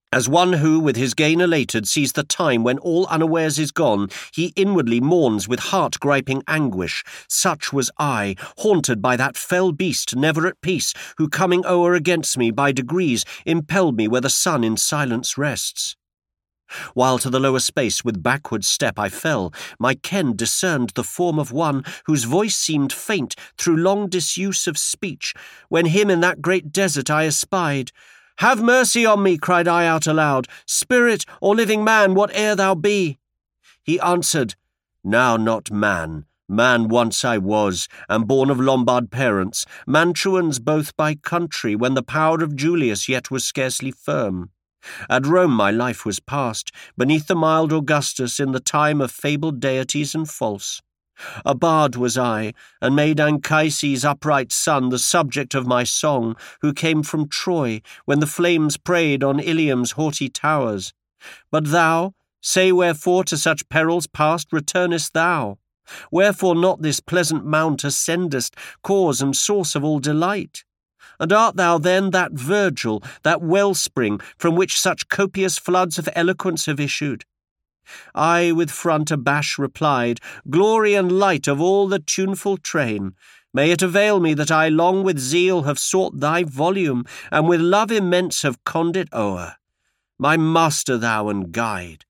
As one who, with his gain elated, sees the time when all unawares is gone, he inwardly mourns with heart-griping anguish, such was I, haunted by that fell beast never at peace, who coming o'er against me by degrees impelled me where the sun in silence rests. While to the lower space with backward step I fell, my ken discerned the form of one whose voice seemed faint through long disuse of speech, when him in that great desert I espied. "Have mercy on me," cried I out aloud, "spirit or living man, whate'er thou be." He answered, "Now not man. Man once I was, and born of Lombard parents, Mantuans both by country, when the power of Julius yet was scarcely firm. At Rome my life was passed, beneath the mild Augustus, in the time of fabled deities and false. A bard was I, and made Anchises' upright son the subject of my song, who came from Troy, when the flames preyed on Ilium's haughty towers. But thou, say wherefore to such perils past returnest thou? Wherefore not this pleasant mount ascendest, cause and source of all delight? And art thou then that Virgil, that wellspring, from which such copious floods of eloquence have issued?" I with front abashed replied, "Glory and light of all the tuneful train, may it avail me that I long with zeal have sought thy volume, and with love immense have conned it o'er. My master thou and guide.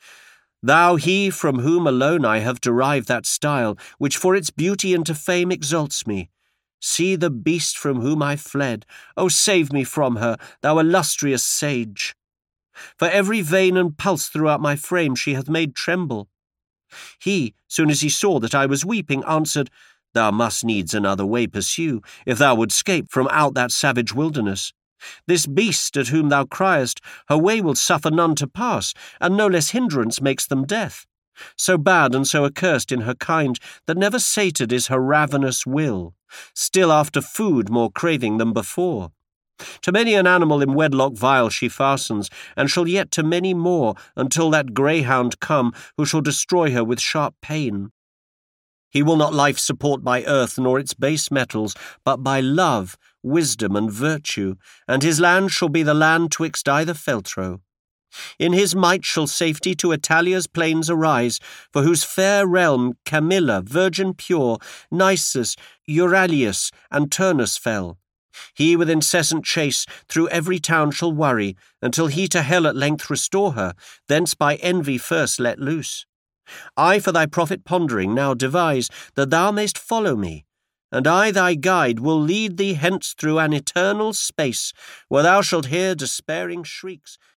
Thou he from whom alone I have derived that style, which for its beauty and to fame exalts me. See the beast from whom I fled. O save me from her, thou illustrious sage. For every vein and pulse throughout my frame she hath made tremble." He, soon as he saw that I was weeping, answered, "Thou must needs another way pursue, if thou would scape from out that savage wilderness. This beast at whom thou criest, her way will suffer none to pass, and no less hindrance makes them death. So bad and so accursed in her kind, that never sated is her ravenous will, still after food more craving than before. To many an animal in wedlock vile she fastens, and shall yet to many more, until that greyhound come, who shall destroy her with sharp pain. He will not life support by earth nor its base metals, but by love, wisdom, and virtue, and his land shall be the land twixt either feltro. In his might shall safety to Italia's plains arise, for whose fair realm Camilla, virgin pure, Nisus, Euralius, and Turnus fell. He with incessant chase through every town shall worry, until he to hell at length restore her, thence by envy first let loose. I for thy profit pondering now devise that thou mayst follow me, and I thy guide will lead thee hence through an eternal space, where thou shalt hear despairing shrieks,